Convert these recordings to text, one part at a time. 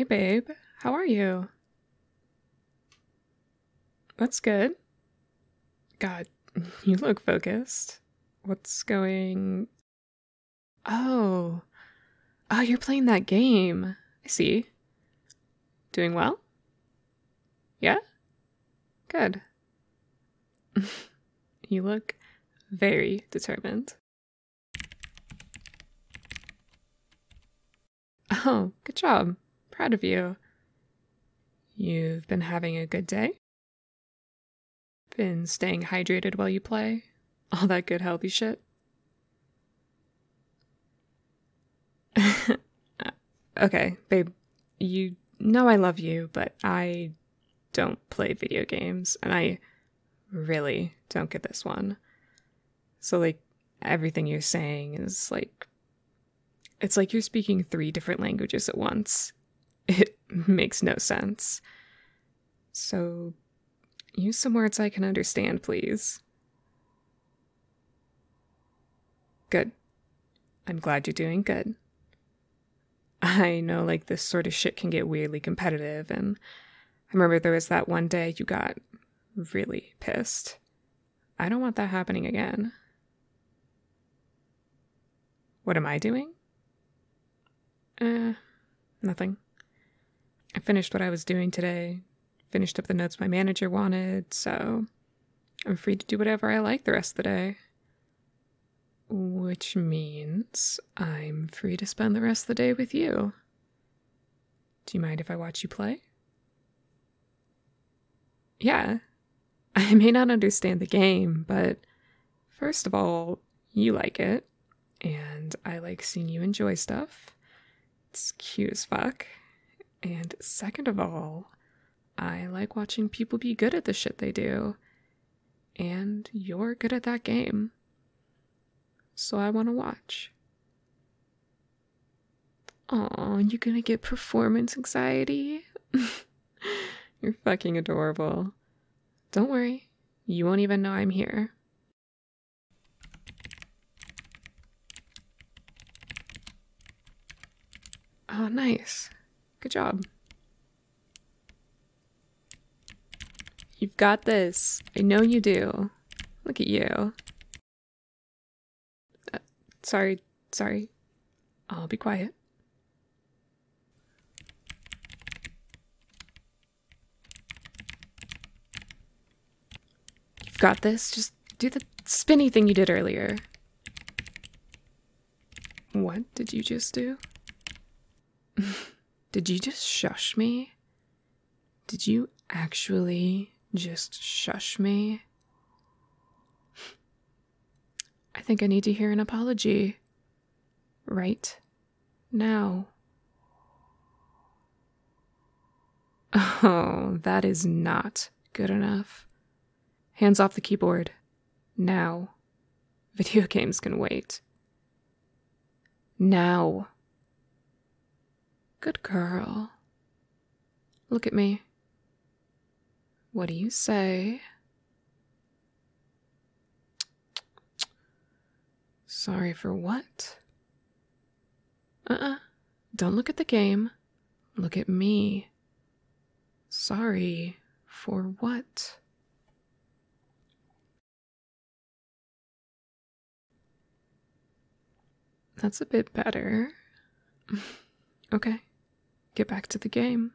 Hey babe, how are you? That's good. God, you look focused. What's going... Oh. Oh, you're playing that game. I see. Doing well? Yeah? Good. You look very determined. Oh, good job. Proud of you. You've been having a good day? Been staying hydrated while you play? All that good healthy shit? Okay, babe, you know I love you, but I don't play video games, and I really don't get this one. So, like, everything you're saying is like, it's like you're speaking 3 different languages at once. It makes no sense. So, use some words I can understand, please. Good. I'm glad you're doing good. I know, like, this sort of shit can get weirdly competitive, and I remember there was that one day you got really pissed. I don't want that happening again. What am I doing? Nothing. I finished what I was doing today, finished up the notes my manager wanted, so I'm free to do whatever I like the rest of the day. Which means I'm free to spend the rest of the day with you. Do you mind if I watch you play? Yeah. I may not understand the game, but first of all, you like it, and I like seeing you enjoy stuff. It's cute as fuck. And second of all, I like watching people be good at the shit they do. And you're good at that game. So I want to watch. Aw, you gonna get performance anxiety? You're fucking adorable. Don't worry, you won't even know I'm here. Oh, nice. Good job. You've got this. I know you do. Look at you. Sorry. I'll be quiet. You've got this. Just do the spinny thing you did earlier. What did you just do? Did you just shush me? Did you actually just shush me? I think I need to hear an apology. Right now. Oh, that is not good enough. Hands off the keyboard. Now. Video games can wait. Now. Good girl. Look at me. What do you say? Sorry for what? Don't look at the game. Look at me. Sorry for what? That's a bit better. Okay, get back to the game.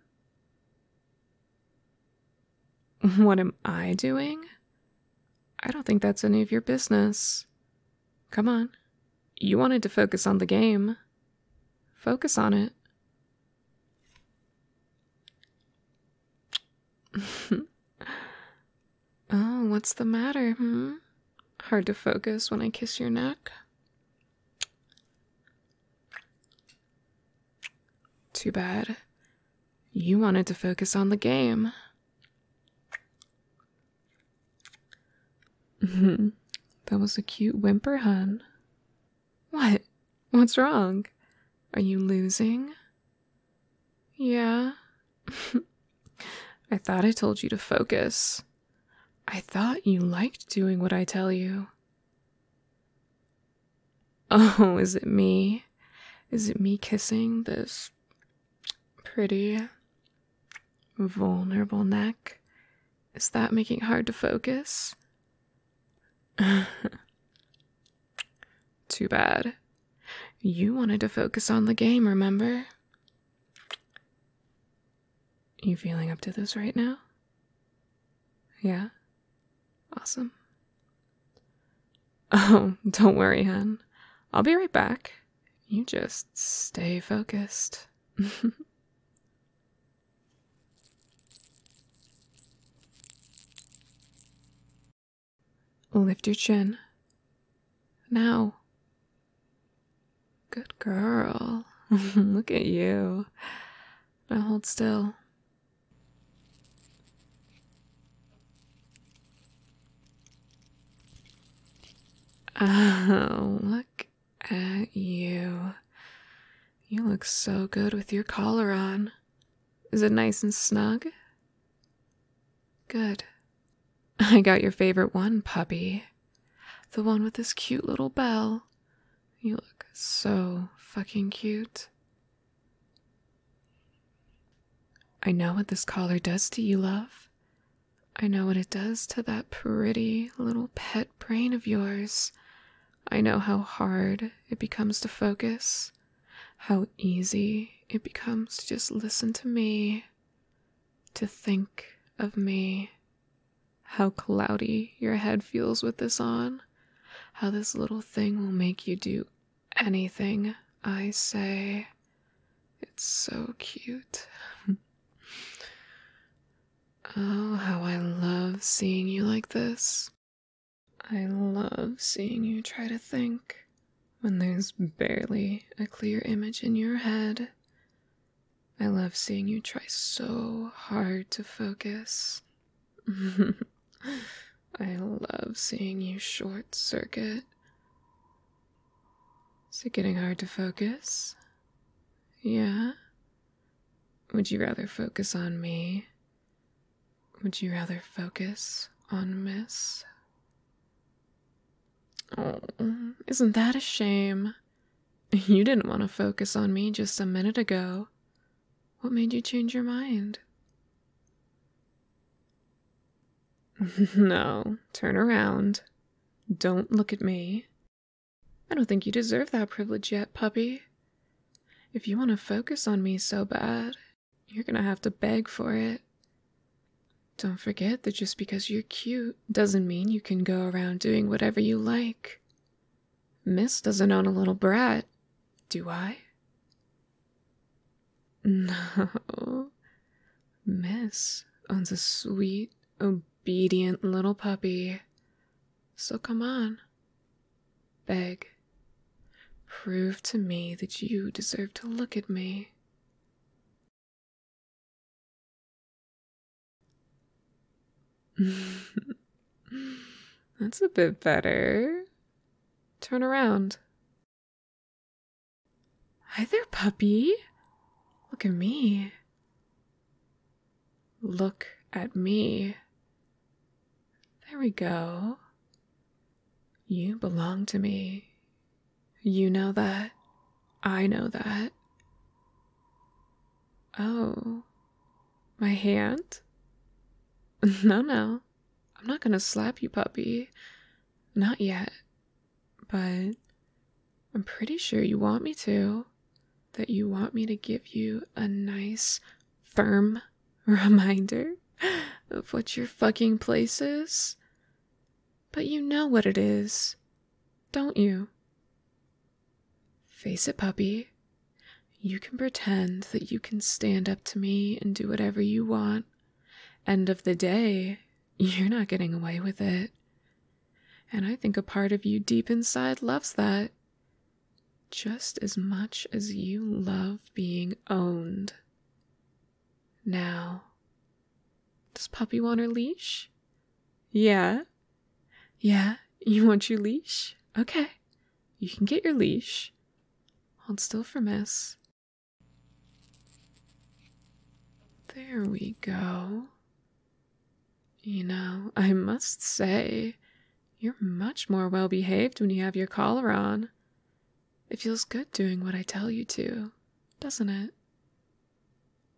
What am I doing? I don't think that's any of your business. Come on. You wanted to focus on the game. Focus on it. Oh, what's the matter, Hard to focus when I kiss your neck? Too bad. You wanted to focus on the game. That was a cute whimper, hun. What? What's wrong? Are you losing? Yeah. I thought I told you to focus. I thought you liked doing what I tell you. Oh, is it me? Is it me kissing this pretty vulnerable neck. Is that making it hard to focus? Too bad. You wanted to focus on the game, remember? You feeling up to this right now? Yeah? Awesome. Oh, don't worry, hun. I'll be right back. You just stay focused. Lift your chin. Now. Good girl. Look at you. Now hold still. Oh, look at you. You look so good with your collar on. Is it nice and snug? Good. I got your favorite one, puppy. The one with this cute little bell. You look so fucking cute. I know what this collar does to you, love. I know what it does to that pretty little pet brain of yours. I know how hard it becomes to focus, how easy it becomes to just listen to me, to think of me, how cloudy your head feels with this on, how this little thing will make you do anything I say. It's so cute. Oh, how I love seeing you like this. I love seeing you try to think when there's barely a clear image in your head. I love seeing you try so hard to focus. I love seeing you short circuit. Is it getting hard to focus? Yeah? Would you rather focus on me? Would you rather focus on Miss? Oh, isn't that a shame? You didn't want to focus on me just a minute ago. What made you change your mind? No, turn around. Don't look at me. I don't think you deserve that privilege yet, puppy. If you want to focus on me so bad, you're gonna have to beg for it. Don't forget that just because you're cute doesn't mean you can go around doing whatever you like. Miss doesn't own a little brat, do I? No. Miss owns a sweet, obedient little puppy. So come on. Beg. Prove to me that you deserve to look at me. That's a bit better. Turn around. Hi there, puppy. Look at me. Look at me. There we go. You belong to me. You know that. I know that. Oh. My hand? No. I'm not gonna slap you, puppy. Not yet. But I'm pretty sure you want me to. That you want me to give you a nice, firm reminder of what your fucking place is. But you know what it is, don't you? Face it, puppy. You can pretend that you can stand up to me and do whatever you want. End of the day, you're not getting away with it. And I think a part of you deep inside loves that. Just as much as you love being owned. Now, does puppy want her leash? Yeah? Yeah, you want your leash? Okay, you can get your leash. Hold still for Miss. There we go. You know, I must say, you're much more well behaved when you have your collar on. It feels good doing what I tell you to, doesn't it?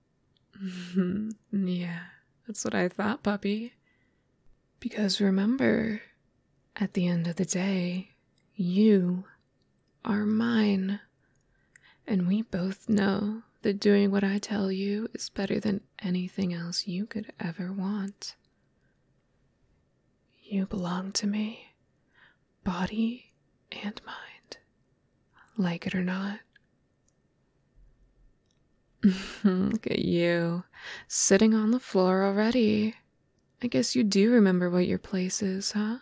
Yeah, that's what I thought, puppy. Because remember, at the end of the day, you are mine. And we both know that doing what I tell you is better than anything else you could ever want. You belong to me, body and mind, like it or not. Look at you, sitting on the floor already. I guess you do remember what your place is, huh?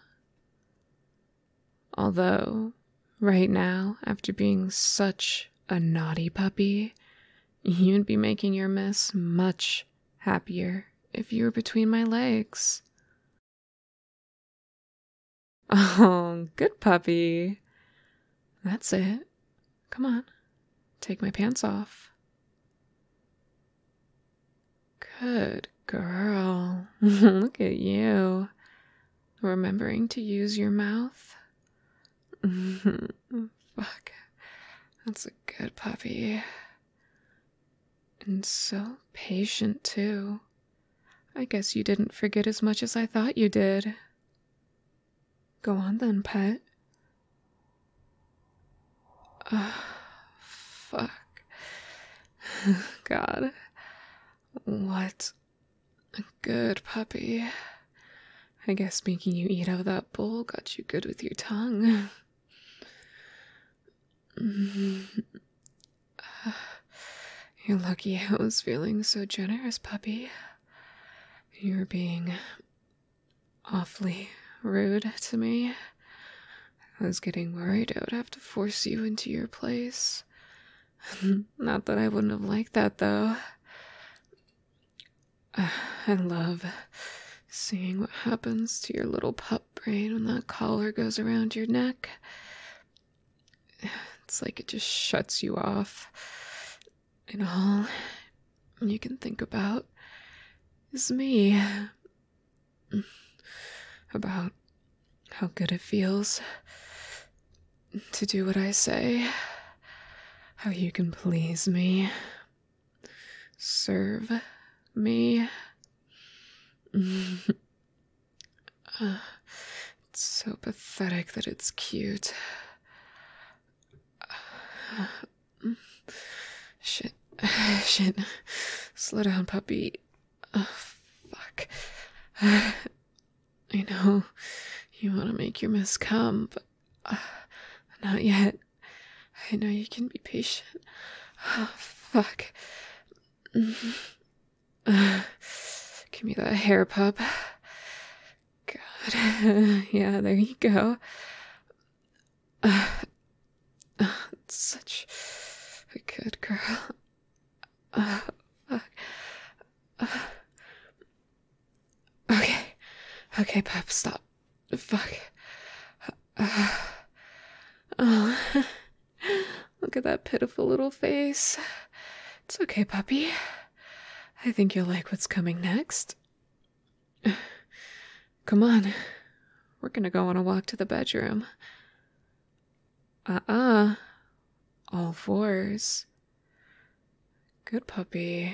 Although, right now, after being such a naughty puppy, you'd be making your mess much happier if you were between my legs. Oh, good puppy. That's it. Come on, take my pants off. Good girl. Look at you. Remembering to use your mouth. Fuck. That's a good puppy. And so patient, too. I guess you didn't forget as much as I thought you did. Go on then, pet. Fuck. God. What a good puppy. I guess making you eat out of that bowl got you good with your tongue. You're lucky I was feeling so generous, puppy. You were being awfully rude to me. I was getting worried I would have to force you into your place. Not that I wouldn't have liked that, though. I love seeing what happens to your little pup brain when that collar goes around your neck. It's like it just shuts you off. And all you can think about is me. About how good it feels to do what I say. How you can please me. Serve me. It's so pathetic that it's cute. Shit. Slow down, puppy. Fuck. I know you want to make your mess come, but not yet. I know you can be patient. Fuck. Give me that hair, pup. God. Yeah, there you go. Such a good girl. Fuck. Okay, pup, stop. Fuck. Oh. Look at that pitiful little face. It's okay, puppy. I think you'll like what's coming next. Come on. We're gonna go on a walk to the bedroom. All fours. Good puppy.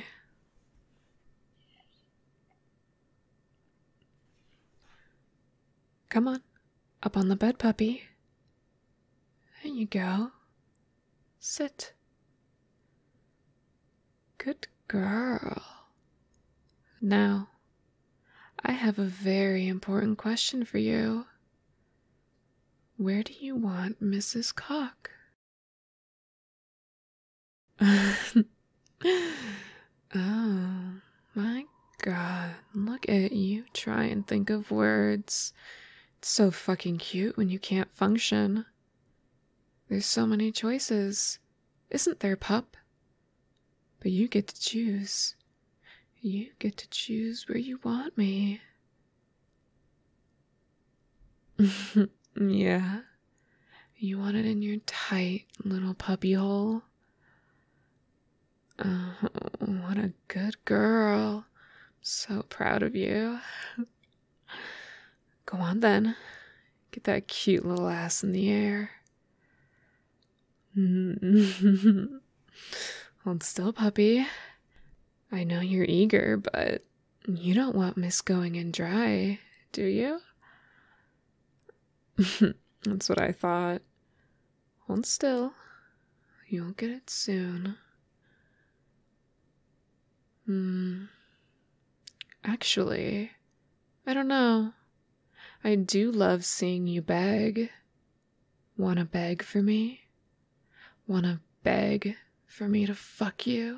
Come on. Up on the bed, puppy. There you go. Sit. Good girl. Now, I have a very important question for you. Where do you want Mrs. Cock? Oh, my God. Look at you try and think of words. It's so fucking cute when you can't function. There's so many choices, isn't there, pup? But you get to choose. You get to choose where you want me. Yeah. You want it in your tight little puppy hole? Oh, what a good girl. So proud of you. Go on then. Get that cute little ass in the air. Hold still, puppy. I know you're eager, but you don't want Miss going in dry, do you? That's what I thought. Hold still. You'll get it soon. Actually, I don't know. I do love seeing you beg. Wanna beg for me? Wanna beg for me to fuck you?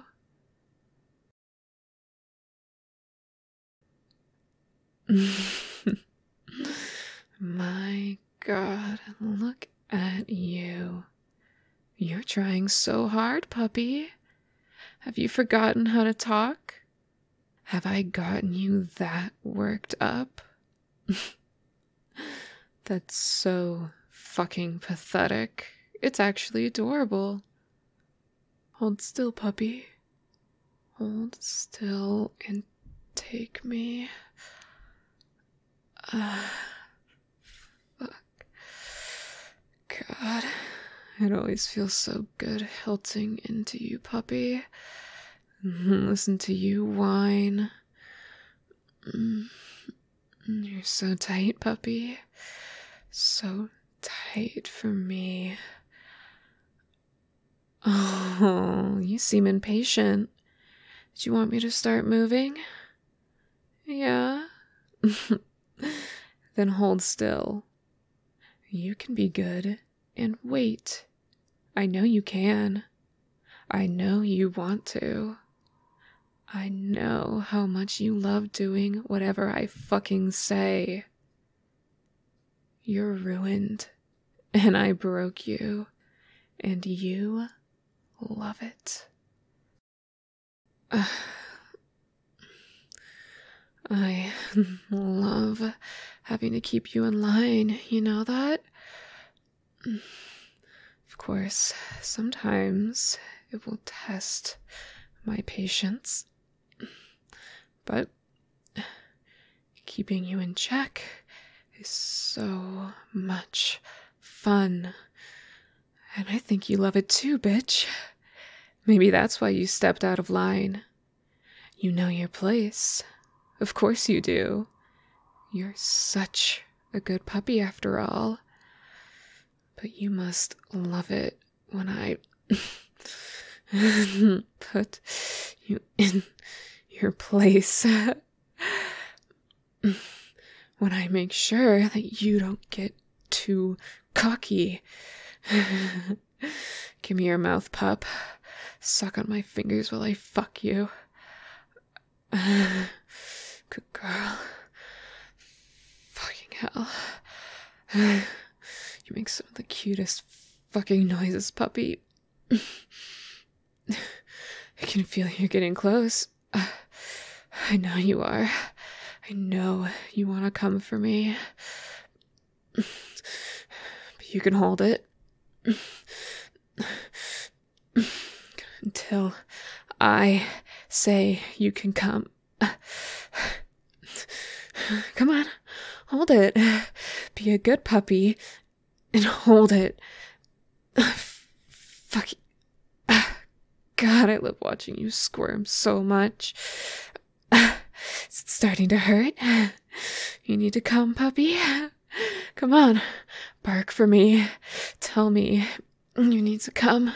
My God, look at you. You're trying so hard, puppy. Have you forgotten how to talk? Have I gotten you that worked up? That's so fucking pathetic. It's actually adorable. Hold still, puppy. Hold still and take me. Fuck. God. It always feels so good hilting into you, puppy. Listen to you whine. You're so tight, puppy. So tight for me. Oh, you seem impatient. Do you want me to start moving? Yeah? Then hold still. You can be good and wait. I know you can. I know you want to. I know how much you love doing whatever I fucking say. You're ruined, and I broke you, and you love it. I love having to keep you in line, you know that? Of course, sometimes it will test my patience, but keeping you in check is so much fun. And I think you love it too, bitch. Maybe that's why you stepped out of line. You know your place. Of course you do. You're such a good puppy after all. But you must love it when I put you in your place. When I make sure that you don't get too cocky. Give me your mouth, pup. Suck on my fingers while I fuck you. Good girl. Fucking hell. You make some of the cutest fucking noises, puppy. I can feel you're getting close. I know you are. I know you want to come for me. But you can hold it. Until I say you can come. Come on, hold it. Be a good puppy and hold it. Fuck. God, I love watching you squirm so much. It's starting to hurt. You need to come, puppy. Come on, bark for me. Tell me you need to come.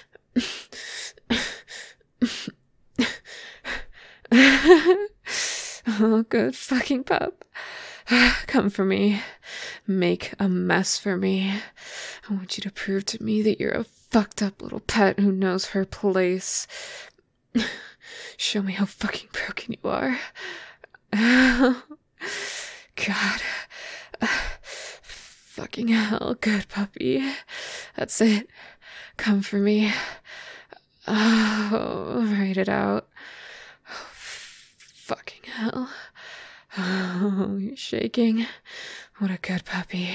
Oh, good fucking pup. Come for me. Make a mess for me. I want you to prove to me that you're a fucked up little pet who knows her place. Show me how fucking broken you are. God. Fucking hell, good puppy. That's it. Come for me. Oh, write it out. Oh, fucking hell. Oh, you're shaking. What a good puppy.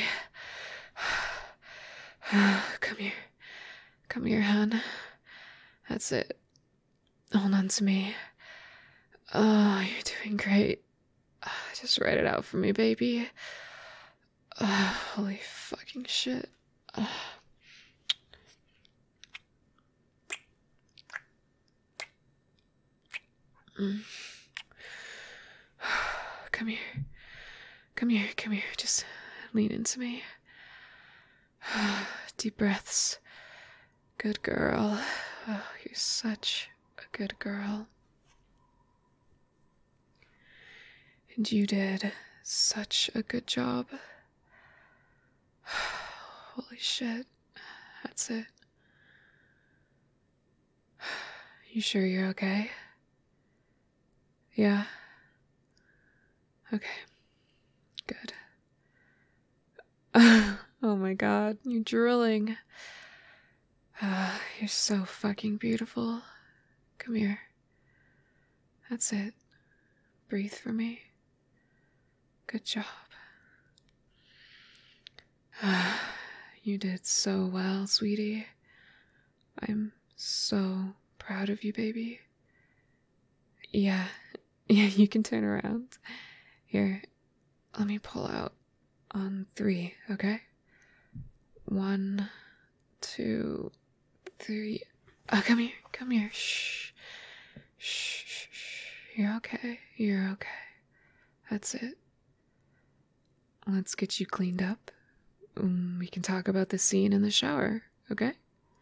Come here. Come here, hon. That's it. Hold on to me. Oh, you're doing great. Just write it out for me, baby. Holy fucking shit. Come here. Come here, come here. Just lean into me. Deep breaths. Good girl. Oh, you're such a good girl. And you did such a good job. Holy shit. That's it. You sure you're okay? Yeah? Okay. Good. Oh my god, you're drooling. You're so fucking beautiful. Come here. That's it. Breathe for me. Good job. You did so well, sweetie. I'm so proud of you, baby. Yeah, you can turn around. Here, let me pull out on 3, okay? 1, 2, 3. Oh, come here. Shh. Shh. You're okay. That's it. Let's get you cleaned up. We can talk about the scene in the shower, okay?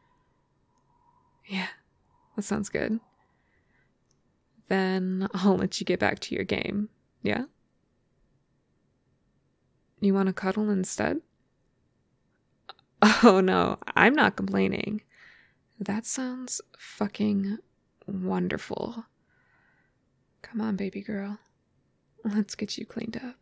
Yeah, that sounds good. Then I'll let you get back to your game, yeah? You want to cuddle instead? Oh no, I'm not complaining. That sounds fucking wonderful. Come on, baby girl. Let's get you cleaned up.